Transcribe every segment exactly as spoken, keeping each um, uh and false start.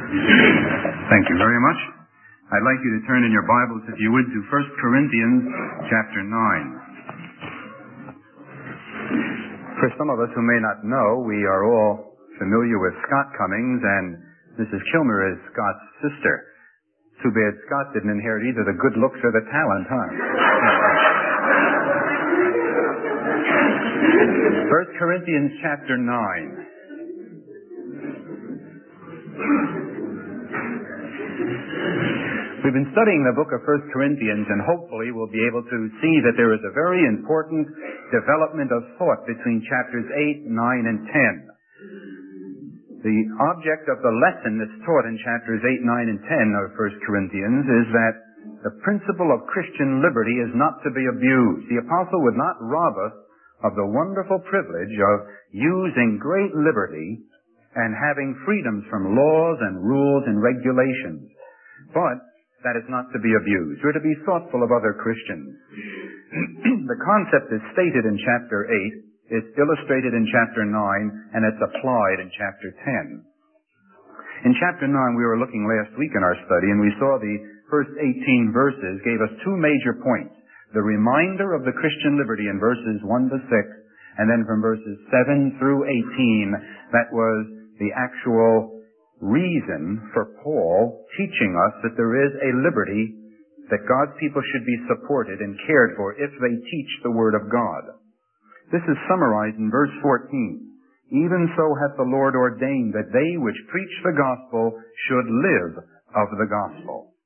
Thank you very much. I'd like you to turn in your Bibles, if you would, to First Corinthians chapter nine. For some of us who may not know, we are all familiar with Scott Cummings, and Missus Kilmer is Scott's sister. Too bad Scott didn't inherit either the good looks or the talent, huh? First Corinthians chapter nine. We've been studying the book of First Corinthians, and hopefully we'll be able to see that there is a very important development of thought between chapters eight, nine, and ten. The object of the lesson that's taught in chapters eight, nine, and ten of First Corinthians is that the principle of Christian liberty is not to be abused. The apostle would not rob us of the wonderful privilege of using great liberty and having freedoms from laws and rules and regulations. But that is not to be abused. We're to be thoughtful of other Christians. The concept is stated in chapter eight, it's illustrated in chapter nine, and it's applied in chapter ten. In chapter nine, we were looking last week in our study, and we saw the first eighteen verses gave us two major points. The reminder of the Christian liberty in verses one to six, and then from verses seven through eighteen, that was the actual reason for Paul teaching us that there is a liberty that God's people should be supported and cared for if they teach the Word of God. This is summarized in verse fourteen. Even so hath the Lord ordained that they which preach the gospel should live of the gospel.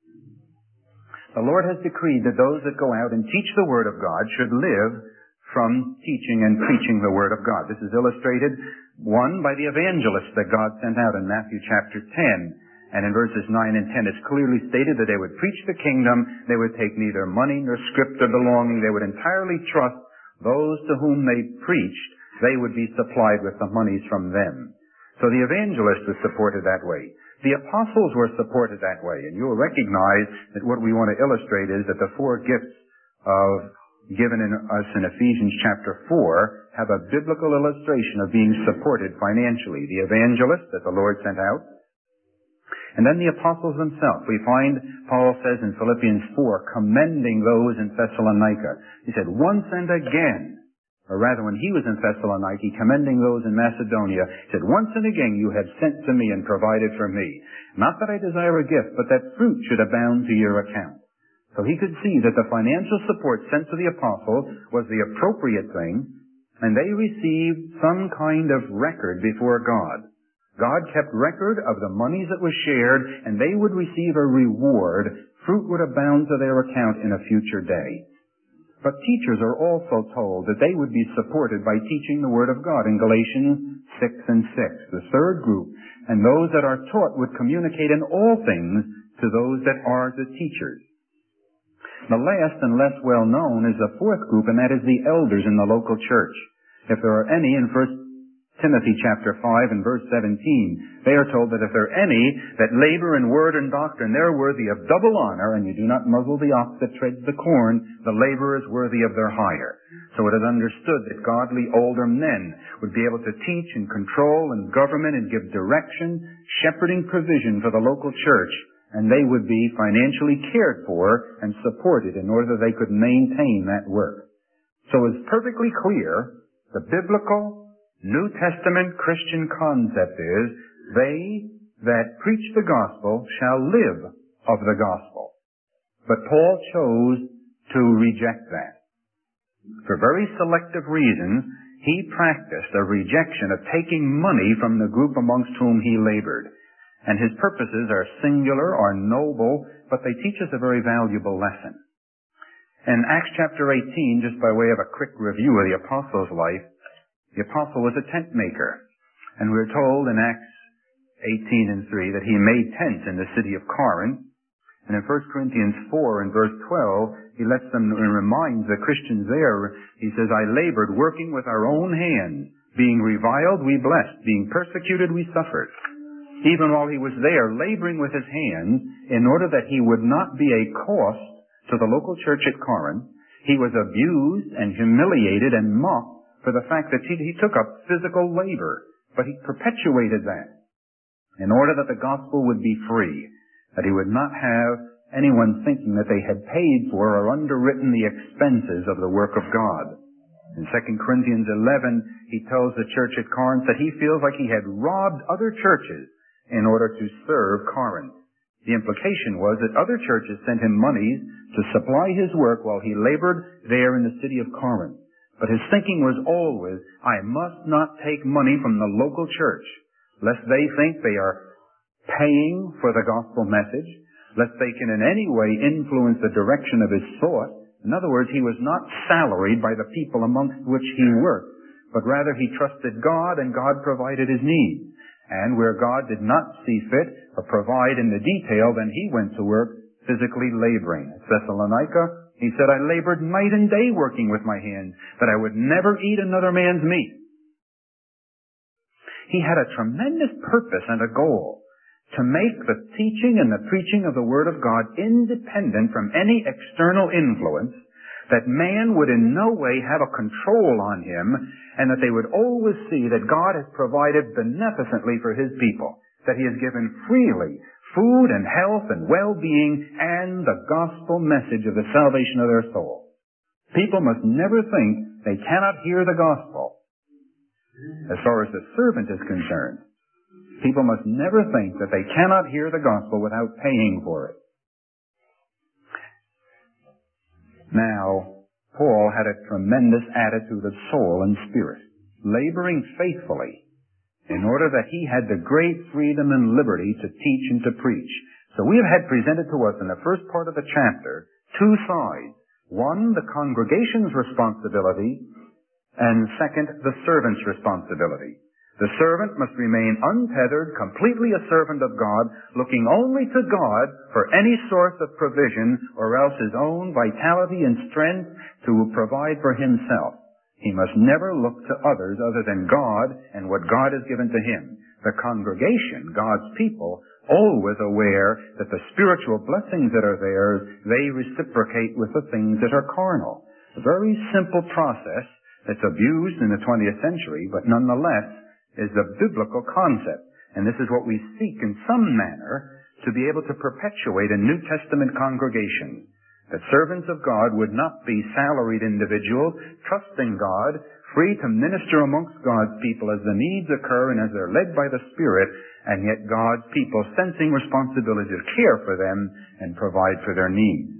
The Lord has decreed that those that go out and teach the Word of God should live from teaching and preaching the Word of God. This is illustrated, one, by the evangelists that God sent out in Matthew chapter ten. And in verses nine and ten, it's clearly stated that they would preach the kingdom, they would take neither money nor scrip or belonging, they would entirely trust those to whom they preached, they would be supplied with the monies from them. So the evangelist was supported that way. The apostles were supported that way. And you'll recognize that what we want to illustrate is that the four gifts of given in us in Ephesians chapter four have a biblical illustration of being supported financially. The evangelist that the Lord sent out, and then the apostles themselves. We find Paul says in Philippians four, commending those in Thessalonica. He said, once and again, or rather when he was in Thessalonica, commending those in Macedonia, he said, once and again you have sent to me and provided for me. Not that I desire a gift, but that fruit should abound to your account. So he could see that the financial support sent to the apostles was the appropriate thing, and they received some kind of record before God. God kept record of the monies that was shared, and they would receive a reward. Fruit would abound to their account in a future day. But teachers are also told that they would be supported by teaching the Word of God in Galatians six and six, the third group. And those that are taught would communicate in all things to those that are the teachers. The last and less well known is the fourth group, and that is the elders in the local church. If there are any in First Timothy chapter five and verse seventeen, they are told that if there are any that labor in word and doctrine, they're worthy of double honor, and you do not muzzle the ox that treads the corn, the laborer is worthy of their hire. So it is understood that godly older men would be able to teach and control and government and give direction, shepherding provision for the local church, and they would be financially cared for and supported in order that they could maintain that work. So it's perfectly clear the biblical New Testament Christian concept is they that preach the gospel shall live of the gospel. But Paul chose to reject that. For very selective reasons, he practiced a rejection of taking money from the group amongst whom he labored. And his purposes are singular or noble, but they teach us a very valuable lesson. In Acts chapter eighteen, just by way of a quick review of the apostle's life, the apostle was a tent maker. And we're told in Acts eighteen and three that he made tents in the city of Corinth. And in First Corinthians four and verse twelve, he lets them and reminds the Christians there, he says, I labored working with our own hands. Being reviled, we blessed. Being persecuted, we suffered. Even while he was there laboring with his hands, in order that he would not be a cost to the local church at Corinth, he was abused and humiliated and mocked for the fact that he, he took up physical labor. But he perpetuated that. in order that the gospel would be free, that he would not have anyone thinking that they had paid for or underwritten the expenses of the work of God. In Second Corinthians eleven, he tells the church at Corinth that he feels like he had robbed other churches in order to serve Corinth. The implication was that other churches sent him monies to supply his work while he labored there in the city of Corinth. But his thinking was always, I must not take money from the local church, lest they think they are paying for the gospel message, lest they can in any way influence the direction of his thought. In other words, he was not salaried by the people amongst which he worked, but rather he trusted God, and God provided his needs. And where God did not see fit or provide in the detail, then he went to work physically laboring. At Thessalonica, he said, I labored night and day working with my hands, that I would never eat another man's meat. He had a tremendous purpose and a goal to make the teaching and the preaching of the Word of God independent from any external influence, that man would in no way have a control on him, and that they would always see that God has provided beneficently for His people, that He has given freely food and health and well-being and the gospel message of the salvation of their soul. People must never think they cannot hear the gospel. As far as the servant is concerned, people must never think that they cannot hear the gospel without paying for it. Now, Paul had a tremendous attitude of soul and spirit, laboring faithfully in order that he had the great freedom and liberty to teach and to preach. So we have had presented to us in the first part of the chapter two sides. One, the congregation's responsibility, and second, the servant's responsibility. The servant must remain untethered, completely a servant of God, looking only to God for any source of provision, or else his own vitality and strength to provide for himself. He must never look to others other than God and what God has given to him. The congregation, God's people, always aware that the spiritual blessings that are theirs, they reciprocate with the things that are carnal. A very simple process that's abused in the twentieth century, but nonetheless is the biblical concept. And this is what we seek in some manner to be able to perpetuate in New Testament congregations. That servants of God would not be salaried individuals, trusting God, free to minister amongst God's people as the needs occur and as they're led by the Spirit, and yet God's people sensing responsibility to care for them and provide for their needs.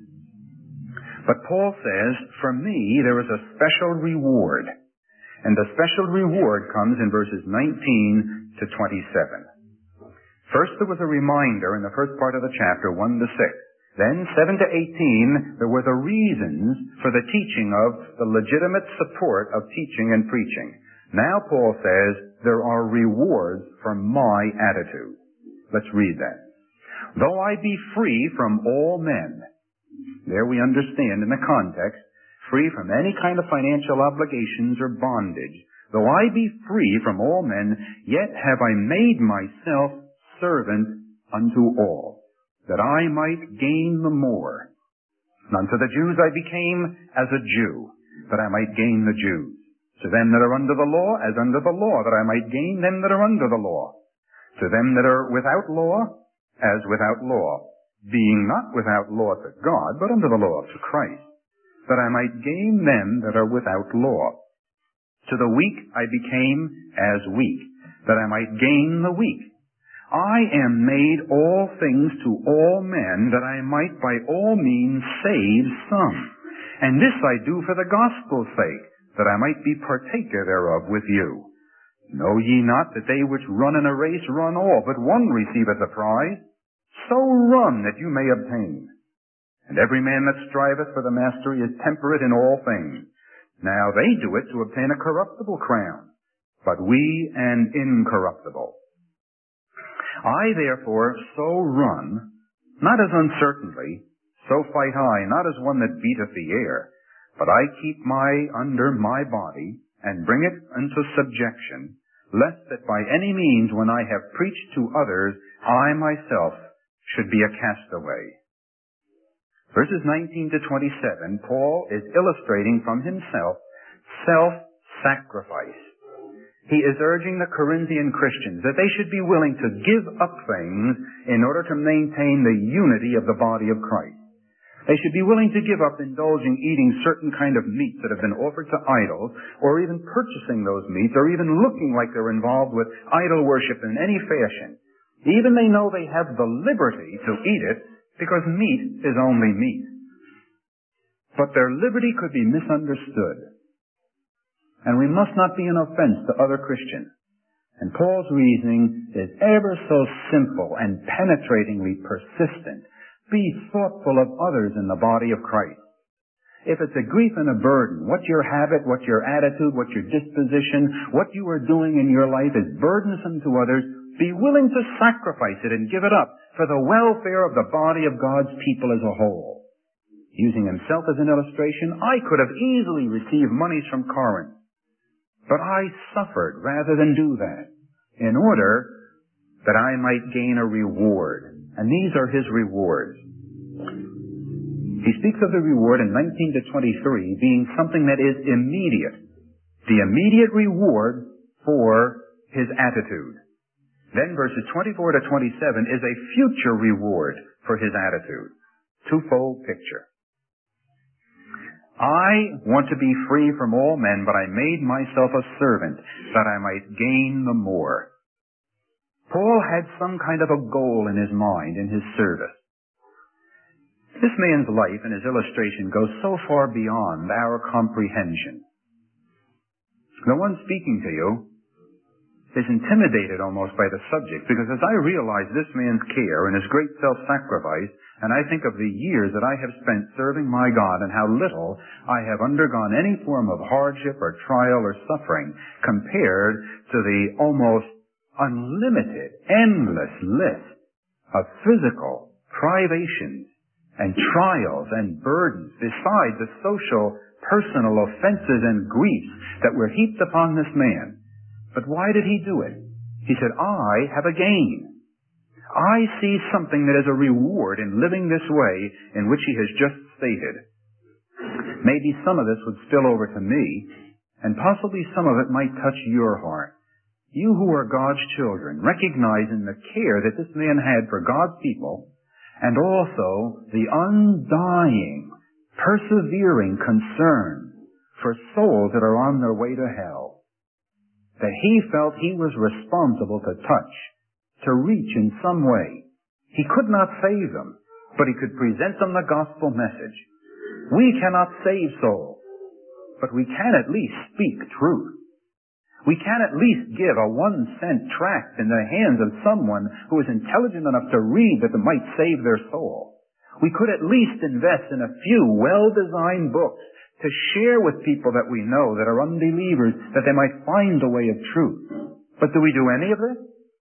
But Paul says, for me, there is a special reward. And the special reward comes in verses nineteen to twenty-seven. First, there was a reminder in the first part of the chapter, one to six. Then, seven to eighteen, there were the reasons for the teaching of the legitimate support of teaching and preaching. Now, Paul says, there are rewards for my attitude. Let's read that. Though I be free from all men, there we understand in the context, free from any kind of financial obligations or bondage. Though I be free from all men, yet have I made myself servant unto all, that I might gain the more. And unto the Jews I became as a Jew, that I might gain the Jews. To them that are under the law, as under the law, that I might gain them that are under the law. To them that are without law, as without law, being not without law to God, but under the law to Christ, that I might gain them that are without law. To the weak I became as weak, that I might gain the weak. I am made all things to all men, that I might by all means save some. And this I do for the gospel's sake, that I might be partaker thereof with you. Know ye not that they which run in a race run all, but one receiveth the prize? So run that you may obtain. And every man that striveth for the mastery is temperate in all things. Now they do it to obtain a corruptible crown, but we an incorruptible. I therefore so run, not as uncertainly, so fight I, not as one that beateth the air, but I keep my under my body, and bring it unto subjection, lest that by any means when I have preached to others, I myself should be a castaway. Verses nineteen to twenty-seven, Paul is illustrating from himself self-sacrifice. he is urging the Corinthian Christians that they should be willing to give up things in order to maintain the unity of the body of Christ. They should be willing to give up indulging eating certain kind of meats that have been offered to idols, or even purchasing those meats, or even looking like they're involved with idol worship in any fashion. Even they know they have the liberty to eat it, because meat is only meat. But their liberty could be misunderstood. And we must not be an offense to other Christians. And Paul's reasoning is ever so simple and penetratingly persistent. Be thoughtful of others in the body of Christ. If it's a grief and a burden, what your habit, what your attitude, what your disposition, what you are doing in your life is burdensome to others, be willing to sacrifice it and give it up for the welfare of the body of God's people as a whole. Using himself as an illustration, I could have easily received monies from Corinth, but I suffered rather than do that in order that I might gain a reward. And these are his rewards. He speaks of the reward in nineteen to twenty-three being something that is immediate. The immediate reward for his attitude. Then verses twenty-four to twenty-seven is a future reward for his attitude. Twofold picture. I want to be free from all men, but I made myself a servant that I might gain the more. Paul had some kind of a goal in his mind in his service. This man's life and his illustration goes so far beyond our comprehension. The one speaking to you is intimidated almost by the subject, because as I realize this man's care and his great self-sacrifice, and I think of the years that I have spent serving my God and how little I have undergone any form of hardship or trial or suffering compared to the almost unlimited, endless list of physical privations and trials and burdens, besides the social, personal offenses and griefs that were heaped upon this man. But why did he do it? He said, I have a gain. I see something that is a reward in living this way in which he has just stated. Maybe some of this would spill over to me, and possibly some of it might touch your heart. You who are God's children, recognizing the care that this man had for God's people, and also the undying, persevering concern for souls that are on their way to hell, that he felt he was responsible to touch, to reach in some way. He could not save them, but he could present them the gospel message. We cannot save souls, but we can at least speak truth. We can at least give a one-cent tract in the hands of someone who is intelligent enough to read that it might save their soul. We could at least invest in a few well-designed books to share with people that we know that are unbelievers, that they might find the way of truth. But do we do any of this?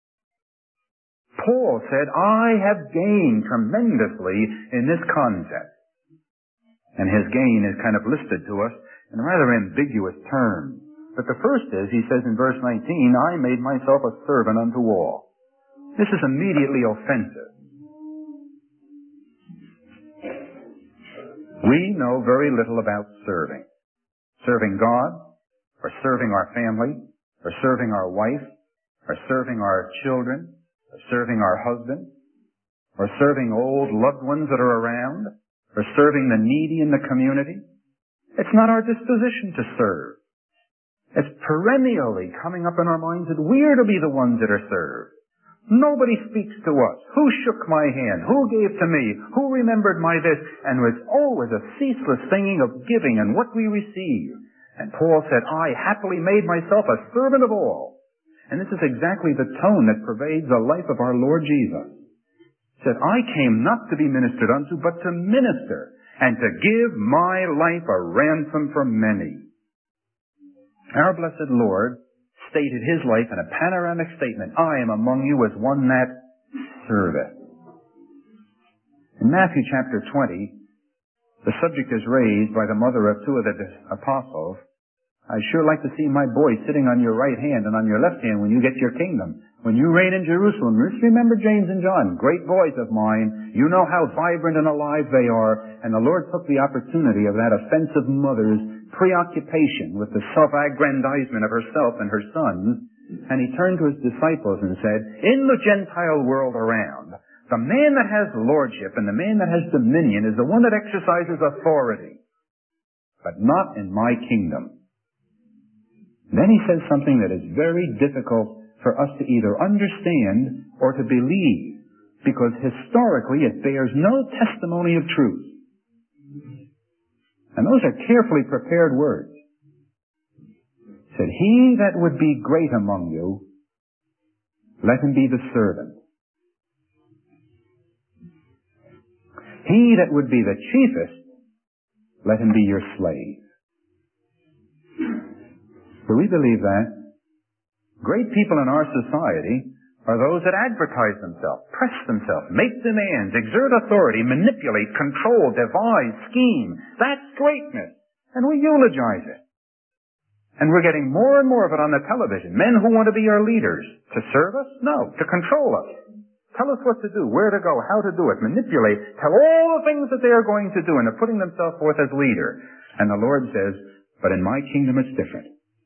Paul said, I have gained tremendously in this concept. And his gain is kind of listed to us in rather ambiguous terms. But the first is, he says in verse nineteen, I made myself a servant unto all. This is immediately offensive. We know very little about serving. Serving God, or serving our family, or serving our wife, or serving our children, or serving our husband, or serving old loved ones that are around, or serving the needy in the community. It's not our disposition to serve. It's perennially coming up in our minds that we're to be the ones that are served. Nobody speaks to us. Who shook my hand? Who gave to me? Who remembered my this? And it's always a ceaseless singing of giving and what we receive. And Paul said, I happily made myself a servant of all. And this is exactly the tone that pervades the life of our Lord Jesus. He said, I came not to be ministered unto, but to minister, and to give my life a ransom for many. Our blessed Lord stated his life in a panoramic statement, I am among you as one that serveth. In Matthew chapter twenty, the subject is raised by the mother of two of the apostles. I'd sure like to see my boy sitting on your right hand and on your left hand when you get your kingdom. When you reign in Jerusalem, just remember James and John, great boys of mine. You know how vibrant and alive they are. And the Lord took the opportunity of that offensive mother's preoccupation with the self-aggrandizement of herself and her sons, and he turned to his disciples and said, in the Gentile world around, the man that has lordship and the man that has dominion is the one that exercises authority, but not in my kingdom. Then he says something that is very difficult for us to either understand or to believe, because historically it bears no testimony of truth. And those are carefully prepared words. He said, he that would be great among you, let him be the servant. He that would be the chiefest, let him be your slave. Do we believe that? Great people in our society are those that advertise themselves, press themselves, make demands, exert authority, manipulate, control, devise, scheme. That's greatness. And we eulogize it. And we're getting more and more of it on the television. Men who want to be our leaders. To serve us? No. To control us. Tell us what to do, where to go, how to do it, manipulate, tell all the things that they are going to do, and they're putting themselves forth as leader. And the Lord says, but in my kingdom it's different.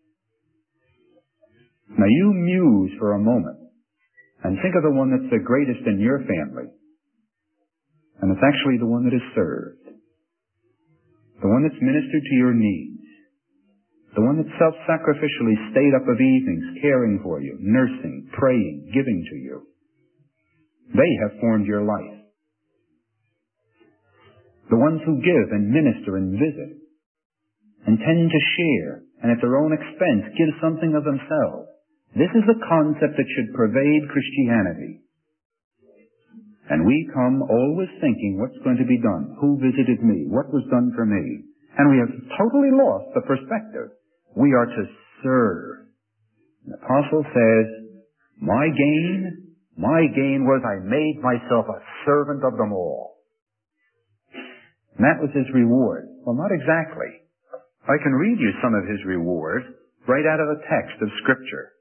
Now you muse for a moment and think of the one that's the greatest in your family. And it's actually the one that is served. The one that's ministered to your needs. The one that self-sacrificially stayed up of evenings caring for you, nursing, praying, giving to you. They have formed your life. The ones who give and minister and visit and tend to share and at their own expense give something of themselves. This is the concept that should pervade Christianity. And we come always thinking, what's going to be done? Who visited me? What was done for me? And we have totally lost the perspective. We are to serve. The apostle says, my gain, my gain was I made myself a servant of them all. And that was his reward. Well, not exactly. I can read you some of his reward right out of the text of Scripture.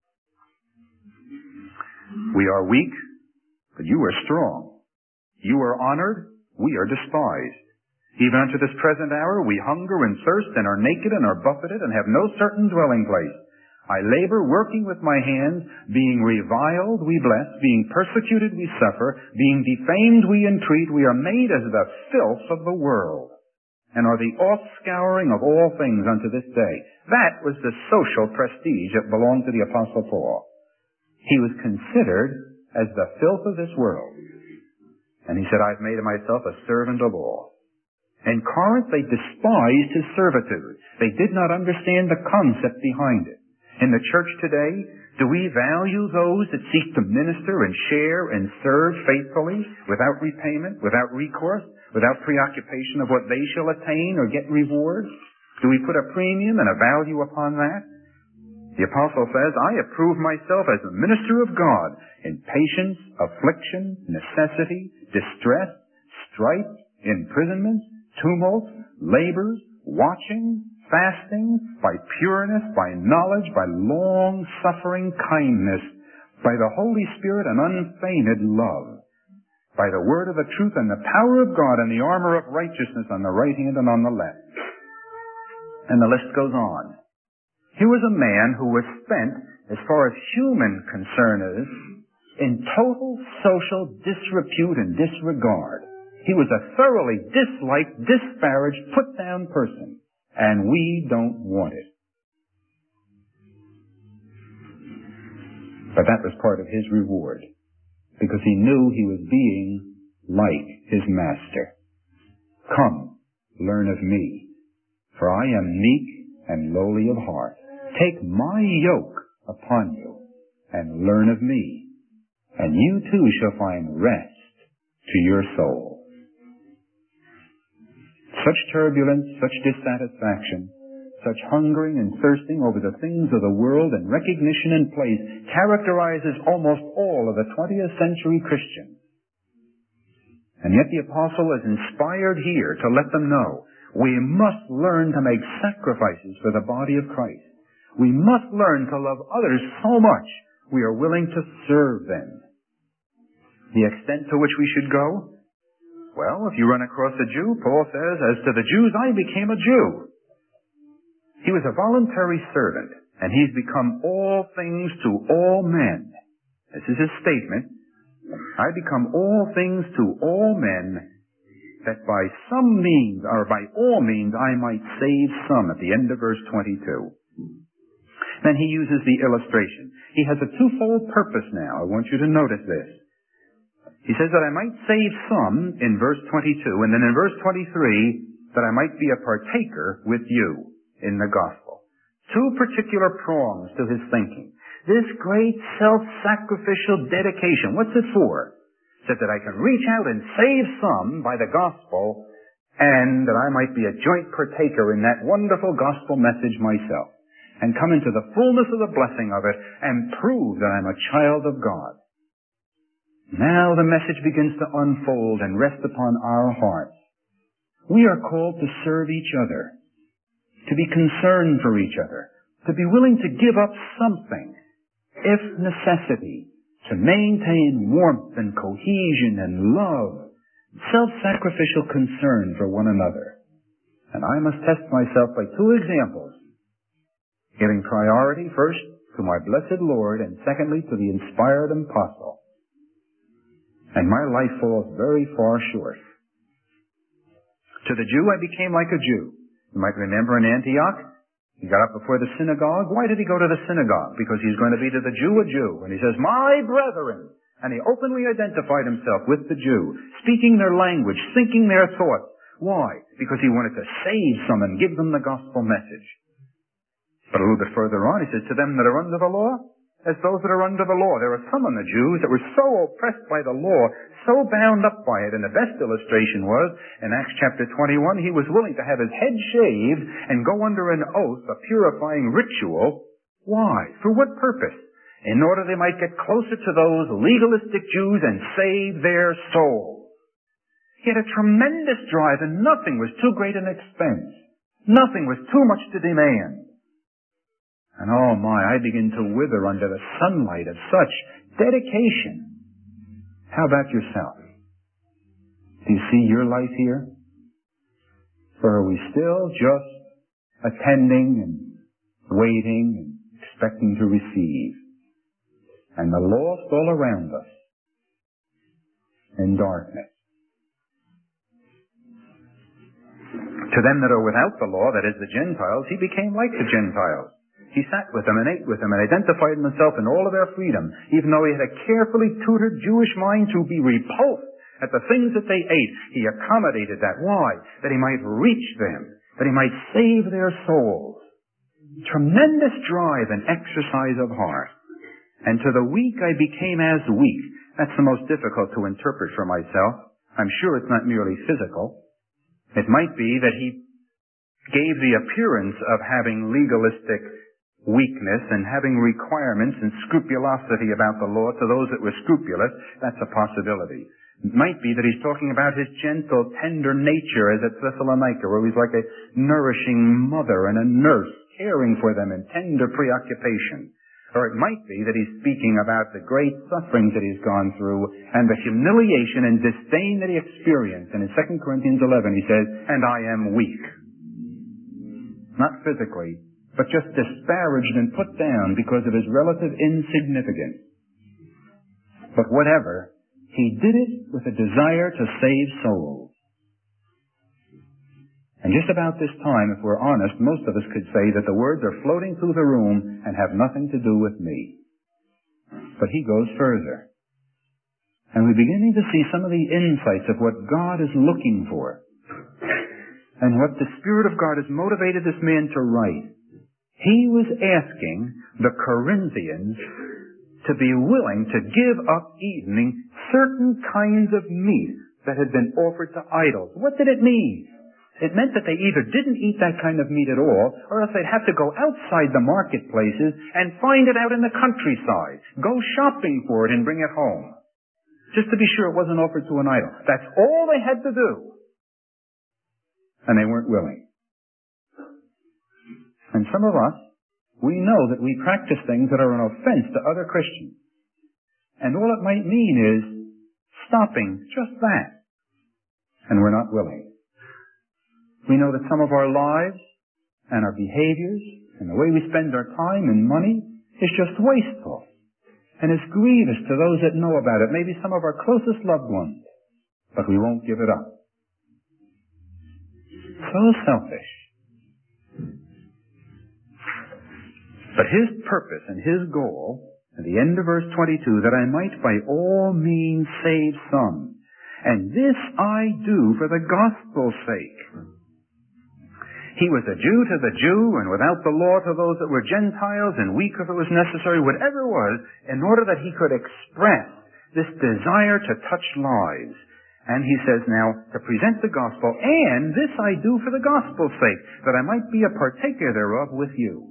We are weak, but you are strong. You are honored, we are despised. Even unto this present hour we hunger and thirst and are naked and are buffeted and have no certain dwelling place. I labor working with my hands, being reviled we bless, being persecuted we suffer, being defamed we entreat. We are made as the filth of the world, and are the offscouring of all things unto this day. That was the social prestige that belonged to the Apostle Paul. He was considered as the filth of this world. And he said, I've made myself a servant of all. In Corinth, they despised his servitude. They did not understand the concept behind it. In the church today, do we value those that seek to minister and share and serve faithfully without repayment, without recourse, without preoccupation of what they shall attain or get rewards? Do we put a premium and a value upon that? The apostle says, I approve myself as a minister of God in patience, affliction, necessity, distress, strife, imprisonment, tumult, labors, watching, fasting, by pureness, by knowledge, by long-suffering kindness, by the Holy Spirit and unfeigned love, by the word of the truth and the power of God and the armor of righteousness on the right hand and on the left. And the list goes on. Here was a man who was spent, as far as human concern is, in total social disrepute and disregard. He was a thoroughly disliked, disparaged, put-down person. And we don't want it. But that was part of his reward, because he knew he was being like his master. Come, learn of me, for I am meek and lowly of heart. Take my yoke upon you and learn of me, and you too shall find rest to your soul. Such turbulence, such dissatisfaction, such hungering and thirsting over the things of the world and recognition and place characterizes almost all of the twentieth century Christians. And yet the apostle is inspired here to let them know we must learn to make sacrifices for the body of Christ. We must learn to love others so much we are willing to serve them. The extent to which we should go? Well, if you run across a Jew, Paul says, as to the Jews, I became a Jew. He was a voluntary servant, and he's become all things to all men. This is his statement. I become all things to all men, that by some means, or by all means, I might save some, at the end of verse twenty-two. Then he uses the illustration. He has a twofold purpose now. I want you to notice this. He says that I might save some in verse twenty-two, and then in verse twenty-three, that I might be a partaker with you in the gospel. Two particular prongs to his thinking. This great self-sacrificial dedication, what's it for? So that I can reach out and save some by the gospel, and that I might be a joint partaker in that wonderful gospel message myself, and come into the fullness of the blessing of it, and prove that I'm a child of God. Now the message begins to unfold and rest upon our hearts. We are called to serve each other, to be concerned for each other, to be willing to give up something, if necessity, to maintain warmth and cohesion and love, self-sacrificial concern for one another. And I must test myself by two examples. Giving priority first to my blessed Lord, and secondly to the inspired apostle. And my life falls very far short. To the Jew I became like a Jew. You might remember in Antioch, he got up before the synagogue. Why did he go to the synagogue? Because he's going to be to the Jew a Jew. And he says, my brethren. And he openly identified himself with the Jew, speaking their language, thinking their thoughts. Why? Because he wanted to save some and give them the gospel message. But a little bit further on, he says, to them that are under the law, as those that are under the law. There are some of the Jews that were so oppressed by the law, so bound up by it. And the best illustration was, in Acts chapter twenty-one, he was willing to have his head shaved and go under an oath, a purifying ritual. Why? For what purpose? In order they might get closer to those legalistic Jews and save their souls. He had a tremendous drive, and nothing was too great an expense. Nothing was too much to demand. And oh my, I begin to wither under the sunlight of such dedication. How about yourself? Do you see your life here? Or are we still just attending and waiting and expecting to receive? And the lost all around us in darkness. To them that are without the law, that is the Gentiles, he became like the Gentiles. He sat with them and ate with them and identified himself in all of their freedom, even though he had a carefully tutored Jewish mind to be repulsed at the things that they ate. He accommodated that. Why? That he might reach them, that he might save their souls. Tremendous drive and exercise of heart. And to the weak I became as weak. That's the most difficult to interpret for myself. I'm sure it's not merely physical. It might be that he gave the appearance of having legalistic weakness and having requirements and scrupulosity about the law to those that were scrupulous. That's a possibility. It might be that he's talking about his gentle, tender nature as at Thessalonica, where he's like a nourishing mother and a nurse caring for them in tender preoccupation. Or it might be that he's speaking about the great sufferings that he's gone through and the humiliation and disdain that he experienced. And in Second Corinthians eleven he says, and I am weak. Not physically, but just disparaged and put down because of his relative insignificance. But whatever, he did it with a desire to save souls. And just about this time, if we're honest, most of us could say that the words are floating through the room and have nothing to do with me. But he goes further. And we're beginning to see some of the insights of what God is looking for. And what the Spirit of God has motivated this man to write. He was asking the Corinthians to be willing to give up eating certain kinds of meat that had been offered to idols. What did it mean? It meant that they either didn't eat that kind of meat at all, or else they'd have to go outside the marketplaces and find it out in the countryside. Go shopping for it and bring it home. Just to be sure it wasn't offered to an idol. That's all they had to do. And they weren't willing. And some of us, we know that we practice things that are an offense to other Christians. And all it might mean is stopping just that. And we're not willing. We know that some of our lives and our behaviors and the way we spend our time and money is just wasteful and is grievous to those that know about it, maybe some of our closest loved ones, but we won't give it up. So selfish. But his purpose and his goal, at the end of verse twenty-two, that I might by all means save some. And this I do for the gospel's sake. He was a Jew to the Jew, and without the law to those that were Gentiles, and weak if it was necessary, whatever it was, in order that he could express this desire to touch lives. And he says now, to present the gospel, and this I do for the gospel's sake, that I might be a partaker thereof with you.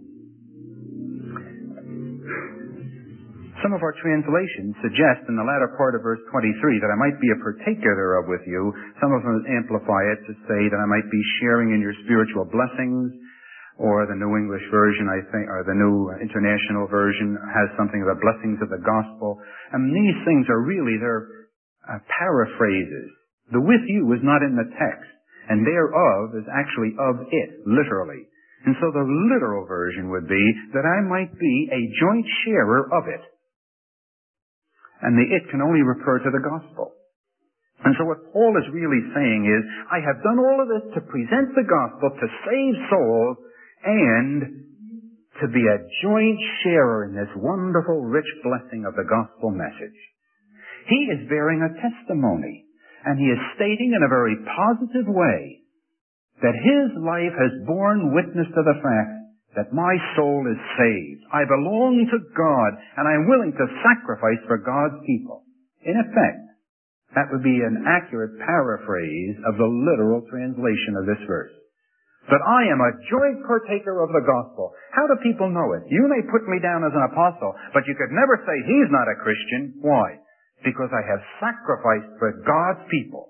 Some of our translations suggest in the latter part of verse twenty-three that I might be a partaker thereof with you. Some of them amplify it to say that I might be sharing in your spiritual blessings, or the New English Version, I think, or the New International Version has something of the blessings of the gospel. And these things are really, they're uh, paraphrases. The with you is not in the text, and thereof is actually of it, literally. And so the literal version would be that I might be a joint sharer of it. And the it can only refer to the gospel. And so what Paul is really saying is, I have done all of this to present the gospel, to save souls, and to be a joint sharer in this wonderful, rich blessing of the gospel message. He is bearing a testimony, and he is stating in a very positive way that his life has borne witness to the fact that my soul is saved. I belong to God, and I am willing to sacrifice for God's people. In effect, that would be an accurate paraphrase of the literal translation of this verse. That I am a joint partaker of the gospel. How do people know it? You may put me down as an apostle, but you could never say he's not a Christian. Why? Because I have sacrificed for God's people.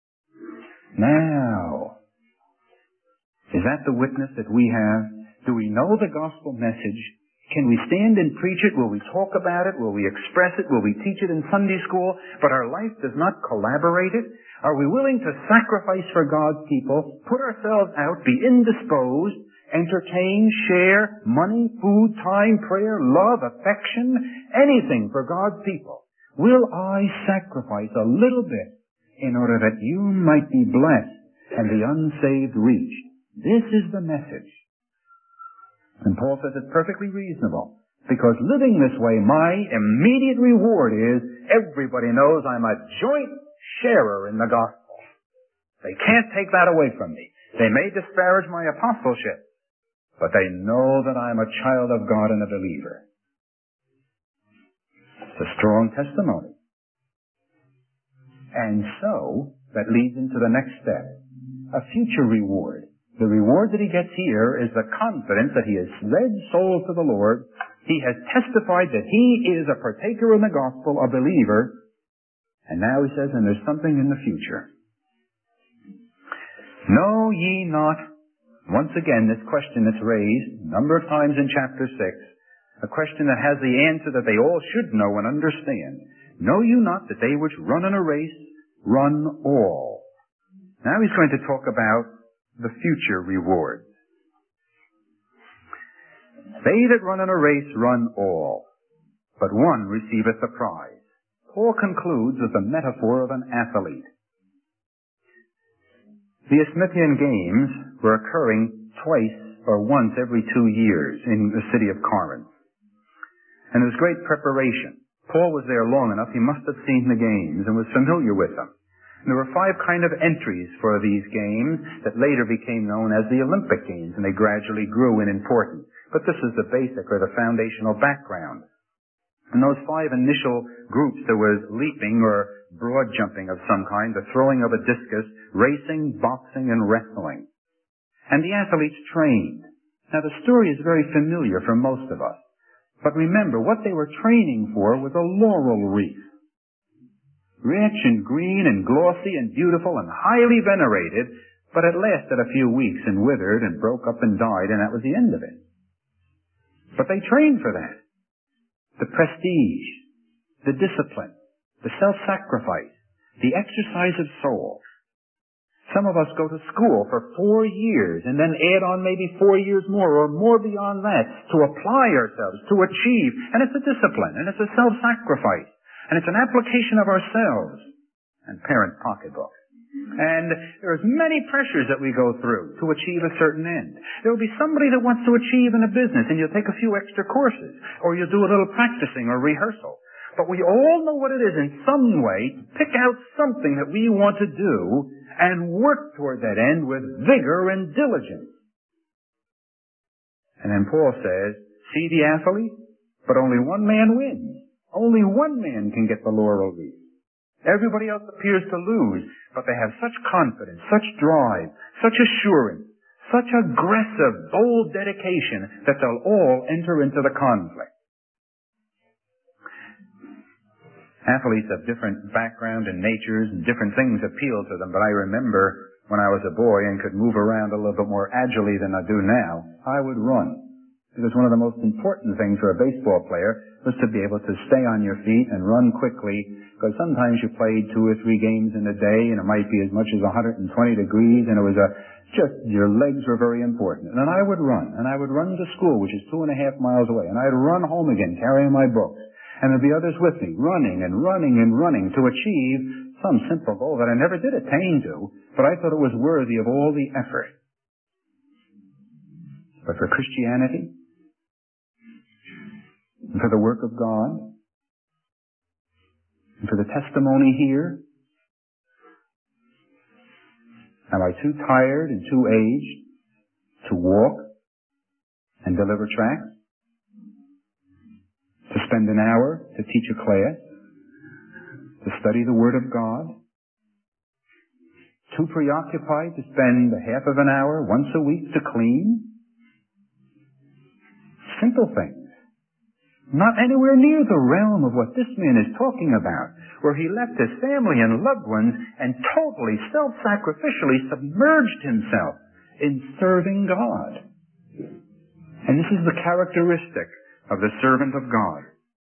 Now, is that the witness that we have? Do we know the gospel message? Can we stand and preach it? Will we talk about it? Will we express it? Will we teach it in Sunday school? But our life does not collaborate it? Are we willing to sacrifice for God's people, put ourselves out, be indisposed, entertain, share, money, food, time, prayer, love, affection, anything for God's people? Will I sacrifice a little bit in order that you might be blessed and the unsaved reached? This is the message. And Paul says it's perfectly reasonable, because living this way, my immediate reward is everybody knows I'm a joint sharer in the gospel. They can't take that away from me. They may disparage my apostleship, but they know that I'm a child of God and a believer. It's a strong testimony. And so, that leads into the next step, a future reward. The reward that he gets here is the confidence that he has led souls to the Lord. He has testified that he is a partaker in the gospel, a believer. And now he says, and there's something in the future. Know ye not, once again, this question that's raised a number of times in chapter six, a question that has the answer that they all should know and understand. Know you not that they which run in a race run all? Now he's going to talk about the future rewards. They that run in a race run all, but one receiveth the prize. Paul concludes with a metaphor of an athlete. The Isthmian Games were occurring twice or once every two years in the city of Corinth. And there was great preparation. Paul was there long enough, he must have seen the games and was familiar with them. And there were five kind of entries for these games that later became known as the Olympic Games, and they gradually grew in importance. But this is the basic or the foundational background. In those five initial groups, there was leaping or broad jumping of some kind, the throwing of a discus, racing, boxing, and wrestling. And the athletes trained. Now the story is very familiar for most of us. But remember, what they were training for was a laurel wreath. Rich and green and glossy and beautiful and highly venerated, but it lasted a few weeks and withered and broke up and died, and that was the end of it. But they trained for that. The prestige, the discipline, the self-sacrifice, the exercise of soul. Some of us go to school for four years and then add on maybe four years more or more beyond that to apply ourselves, to achieve. And it's a discipline, and it's a self-sacrifice, and it's an application of ourselves and parent pocketbook. And there's many pressures that we go through to achieve a certain end. There will be somebody that wants to achieve in a business, and you'll take a few extra courses, or you'll do a little practicing or rehearsal. But we all know what it is in some way to pick out something that we want to do and work toward that end with vigor and diligence. And then Paul says, see the athlete, but only one man wins. Only one man can get the laurel wreath. Everybody else appears to lose, but they have such confidence, such drive, such assurance, such aggressive, bold dedication that they'll all enter into the conflict. Athletes have different background and natures, and different things appeal to them, but I remember when I was a boy and could move around a little bit more agilely than I do now, I would run. Because one of the most important things for a baseball player was to be able to stay on your feet and run quickly, because sometimes you played two or three games in a day, and it might be as much as one hundred twenty degrees, and it was a just, your legs were very important. And then I would run, and I would run to school, which is two and a half miles away, and I'd run home again, carrying my books. And there'd be others with me, running and running and running to achieve some simple goal that I never did attain to, but I thought it was worthy of all the effort. But for Christianity, and for the work of God, and for the testimony here, am I too tired and too aged to walk and deliver tracts? To spend an hour to teach a class, to study the Word of God, too preoccupied to spend a half of an hour once a week to clean? Simple things. Not anywhere near the realm of what this man is talking about, where he left his family and loved ones and totally self-sacrificially submerged himself in serving God. And this is the characteristic of the servant of God.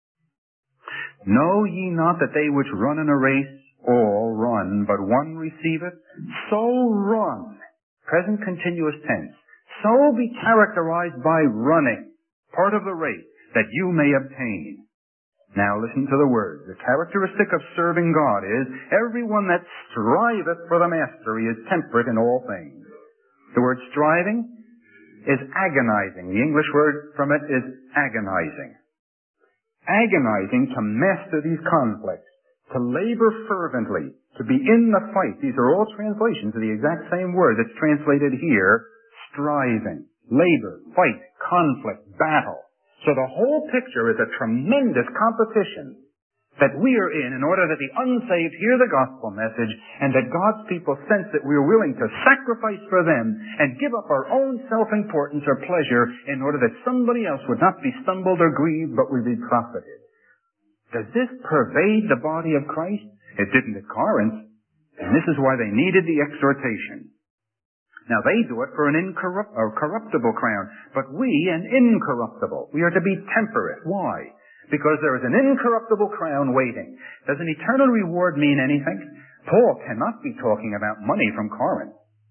Know ye not that they which run in a race all run, but one receiveth? So run, present continuous tense, so be characterized by running, part of the race, that you may obtain. Now listen to the words. The characteristic of serving God is, everyone that striveth for the mastery is temperate in all things. The word striving is agonizing. The English word from it is agonizing. Agonizing to master these conflicts, to labor fervently, to be in the fight. These are all translations of the exact same word that's translated here, striving, labor, fight, conflict, battle. So the whole picture is a tremendous competition that we are in in order that the unsaved hear the gospel message and that God's people sense that we are willing to sacrifice for them and give up our own self-importance or pleasure in order that somebody else would not be stumbled or grieved but would be profited. Does this pervade the body of Christ? It didn't at Corinth, and this is why they needed the exhortation. Now they do it for an incorrupt or corruptible crown, but we an incorruptible. We are to be temperate. Why? Because there is an incorruptible crown waiting. Does an eternal reward mean anything? Paul cannot be talking about money from Corinth.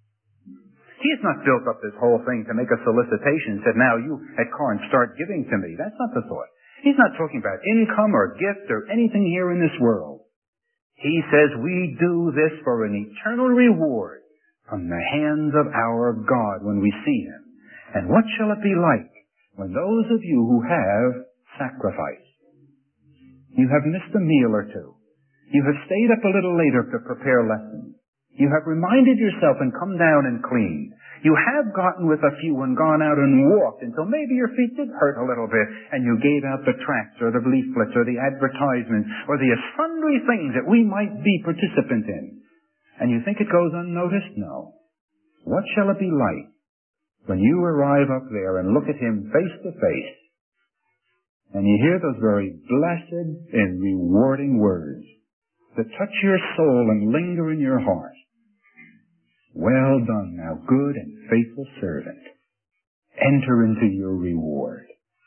He has not built up this whole thing to make a solicitation and said, now you at Corinth start giving to me. That's not the thought. He's not talking about income or gift or anything here in this world. He says we do this for an eternal reward from the hands of our God when we see Him. And what shall it be like when those of you who have sacrificed, you have missed a meal or two, you have stayed up a little later to prepare lessons, you have reminded yourself and come down and cleaned, you have gotten with a few and gone out and walked until maybe your feet did hurt a little bit, and you gave out the tracts or the leaflets or the advertisements or the sundry things that we might be participant in, and you think it goes unnoticed? No. What shall it be like when you arrive up there and look at Him face to face, and you hear those very blessed and rewarding words that touch your soul and linger in your heart? Well done, thou good and faithful servant. Enter into your reward.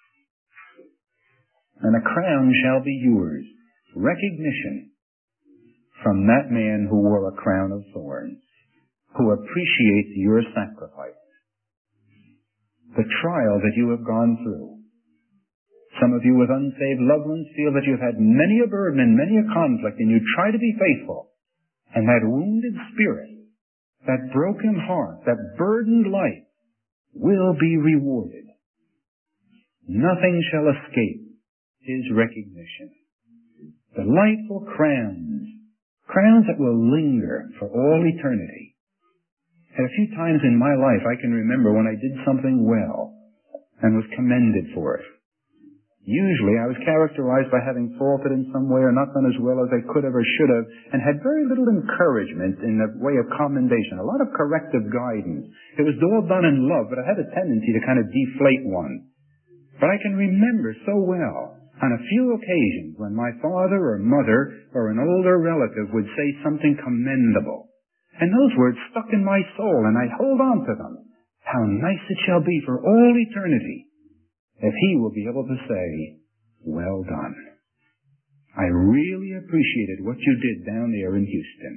And a crown shall be yours, recognition from that man who wore a crown of thorns. who appreciates your sacrifice. The trial that you have gone through. Some of you with unsaved loved ones feel that you've had many a burden and many a conflict, and you try to be faithful. And that wounded spirit, that broken heart, that burdened life will be rewarded. Nothing shall escape his recognition. Delightful crowns, crowns that will linger for all eternity. At a few times in my life I can remember when I did something well and was commended for it. Usually I was characterized by having faltered in some way or not done as well as I could have or should have, and had very little encouragement in the way of commendation, a lot of corrective guidance. It was all done in love, but I had a tendency to kind of deflate one. But I can remember so well on a few occasions when my father or mother or an older relative would say something commendable. And those words stuck in my soul, and I'd hold on to them. How nice it shall be for all eternity if he will be able to say, well done. I really appreciated what you did down there in Houston.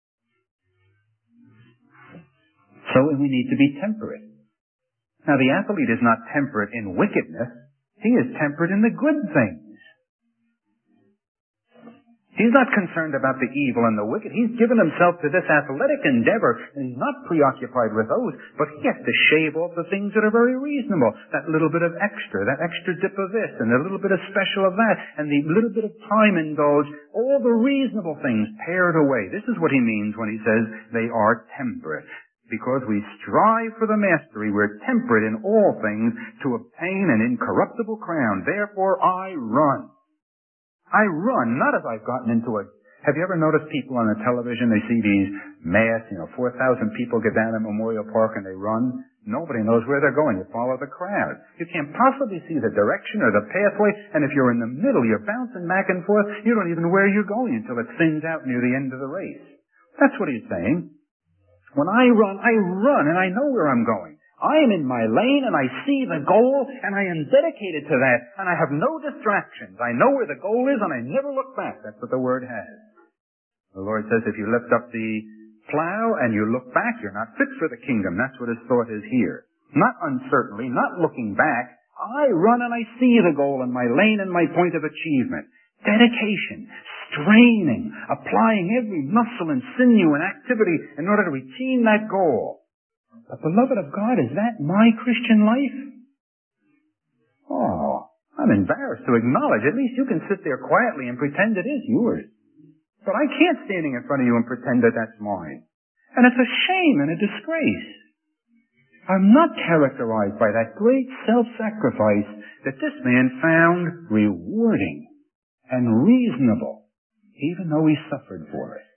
So we need to be temperate. Now the athlete is not temperate in wickedness. He is temperate in the good things. He's not concerned about the evil and the wicked. He's given himself to this athletic endeavor and not preoccupied with those, but he has to shave off the things that are very reasonable. That little bit of extra, that extra dip of this, and a little bit of special of that, and the little bit of time indulged, all the reasonable things pared away. This is what he means when he says they are temperate. Because we strive for the mastery, we're temperate in all things to obtain an incorruptible crown. Therefore I run. I run, not as I've gotten into a... Have you ever noticed people on the television, they see these mass, you know, four thousand people get down at Memorial Park and they run? Nobody knows where they're going. You follow the crowd. You can't possibly see the direction or the pathway, and if you're in the middle, you're bouncing back and forth. You don't even know where you're going until it thins out near the end of the race. That's what he's saying. When I run, I run, and I know where I'm going. I am in my lane, and I see the goal, and I am dedicated to that, and I have no distractions. I know where the goal is, and I never look back. That's what the Word has. The Lord says if you lift up the plow and you look back, you're not fit for the kingdom. That's what his thought is here. Not uncertainly, not looking back. I run and I see the goal in my lane and my point of achievement. Dedication, straining, applying every muscle and sinew and activity in order to attain that goal. But beloved of God, is that my Christian life? Oh, I'm embarrassed to acknowledge. At least you can sit there quietly and pretend it is yours. But I can't standing in front of you and pretend that that's mine. And it's a shame and a disgrace. I'm not characterized by that great self-sacrifice that this man found rewarding and reasonable, even though he suffered for it.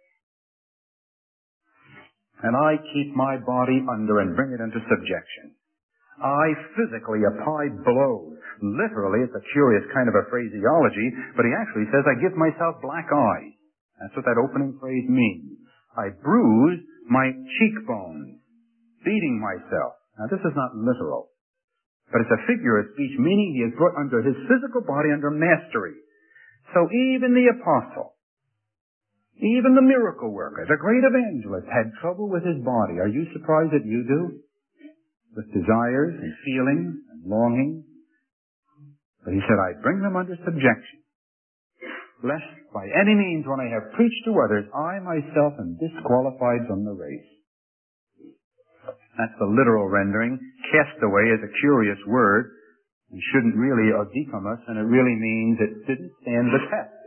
And I keep my body under and bring it into subjection. I physically apply blows. Literally, it's a curious kind of a phraseology, but he actually says, I give myself black eyes. That's what that opening phrase means. I bruise my cheekbones, beating myself. Now, this is not literal, but it's a figure of speech, meaning he is brought under his physical body under mastery. So even the apostle, even the miracle worker, the great evangelist, had trouble with his body. Are you surprised that you do? With desires and feelings and longings. But he said, I bring them under subjection, lest by any means when I have preached to others, I myself am disqualified from the race. That's the literal rendering. Castaway is a curious word. It shouldn't really oedipum us, and it really means it didn't stand the test.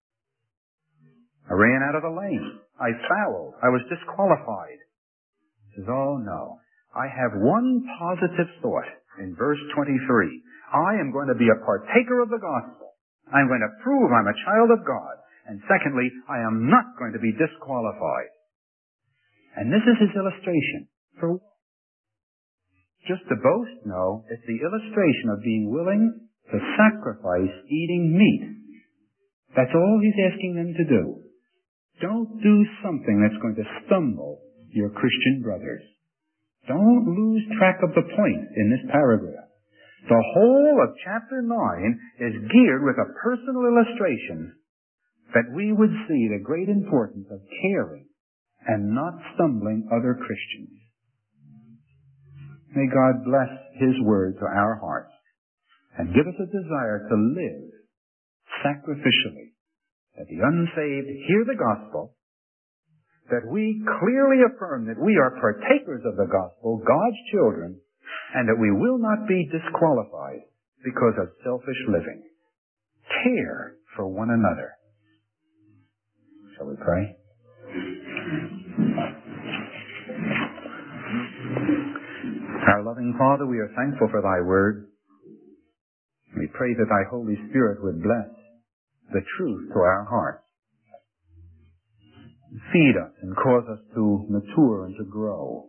I ran out of the lane. I fouled. I was disqualified. He says, oh no. I have one positive thought in verse twenty-three. I am going to be a partaker of the gospel. I'm going to prove I'm a child of God. And secondly, I am not going to be disqualified. And this is his illustration. For just to boast? No. It's the illustration of being willing to sacrifice eating meat. That's all he's asking them to do. Don't do something that's going to stumble your Christian brothers. Don't lose track of the point in this paragraph. The whole of chapter nine is geared with a personal illustration that we would see the great importance of caring and not stumbling other Christians. May God bless His word to our hearts and give us a desire to live sacrificially, that the unsaved hear the gospel, that we clearly affirm that we are partakers of the gospel, God's children, and that we will not be disqualified because of selfish living. Care for one another. Shall we pray? Our loving Father, we are thankful for Thy word. We pray that Thy Holy Spirit would bless the truth to our hearts. Feed us and cause us to mature and to grow.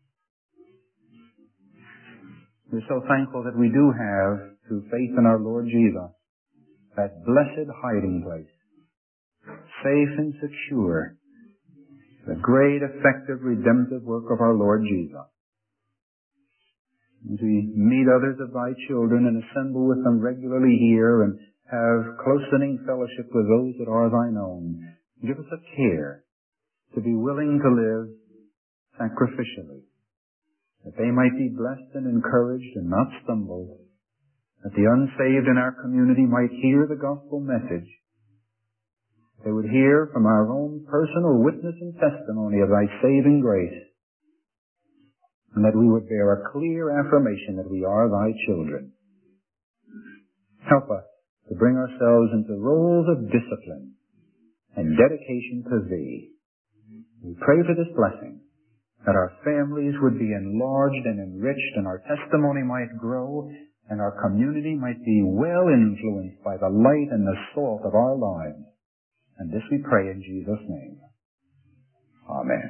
We're so thankful that we do have, through faith in our Lord Jesus, that blessed hiding place, safe and secure, the great, effective, redemptive work of our Lord Jesus. As we meet others of Thy children and assemble with them regularly here and have closening fellowship with those that are Thine own, give us a care to be willing to live sacrificially, that they might be blessed and encouraged and not stumble, that the unsaved in our community might hear the gospel message. They would hear from our own personal witness and testimony of Thy saving grace, and that we would bear a clear affirmation that we are Thy children. Help us to bring ourselves into roles of discipline and dedication to Thee. We pray for this blessing, that our families would be enlarged and enriched, and our testimony might grow, and our community might be well influenced by the light and the salt of our lives. And this we pray in Jesus' name. Amen.